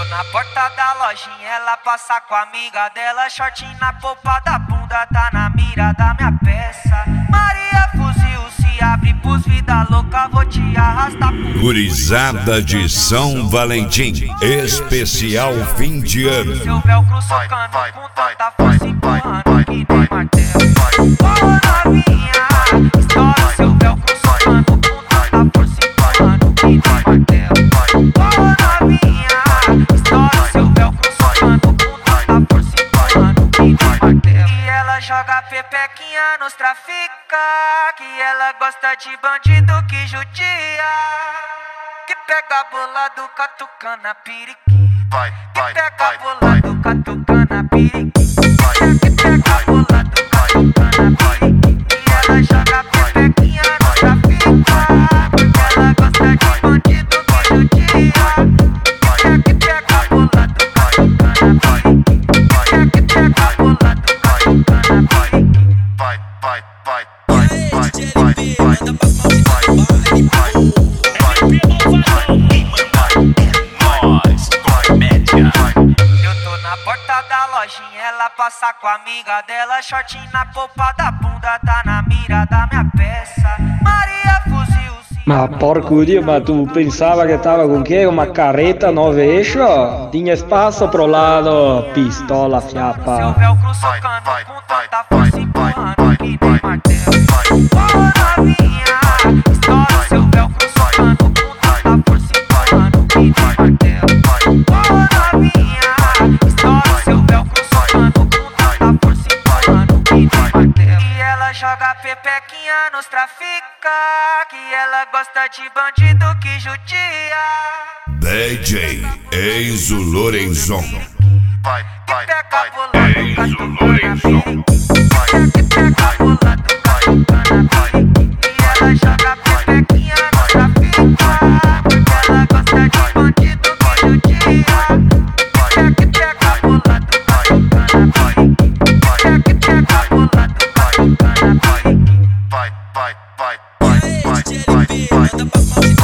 tô na porta da lojinha, ela passa com a amiga dela. Short na polpa da bunda, tá na mira da minha peça. Maria fuzil, se abre pros vida louca, vou te arrastar pro... Gurizada de São Valentim, especial fim de ano. Seu velcro socando com tanta força, empurrando que nem martelo. Ô novinha, estoura seu velcro socando com tanta força, empurrando que nem martelo. Ô novinha, estoura seu velcro socando com tanta força, empurrando que nem martelo. E ela joga pepequinha nos trafica, que ela gosta de bandido que judia, que pega bolado, catucana, periquita. Que pega bolado, catucana, periquita. Que pega bolado, catucana, periquita. E ela joga pepequinha no trafica, porque ela gosta de bandido que judia, que pega bolado, catucana, periquita. Que pega bolado, catucana, periquita. Eu tô na porta da lojinha, ela passa com a amiga dela. Short na polpa da bunda, tá na mira da minha peça. Maria fuzil. Ma porco Dio, ma tu pensava che stava con che? Una carretta 9 eixo? Tinha espaço pro lado, pistola fiappa. Seu velcro socando com tanta força, empurrando que nem martelo. Ô novinha, estoura seu velcro socando com tanta força, empurrando que nem martelo. Ô novinha, estoura seu velcro socando com tanta força, empurrando que nem martelo. E ela joga pepequinha nos trafica, que ela gosta de bandido que judia. DJ Enzo Lorenzon. Que pega bolado, catucana, periquita. Que pega bolado, catucana, periquita. E ela joga pepequinha no trafica, porque ela gosta de bandido que judia, que pega bolado, catucana, periquita. Que pega bolado, catucana, periquita. DJ LB, manda pra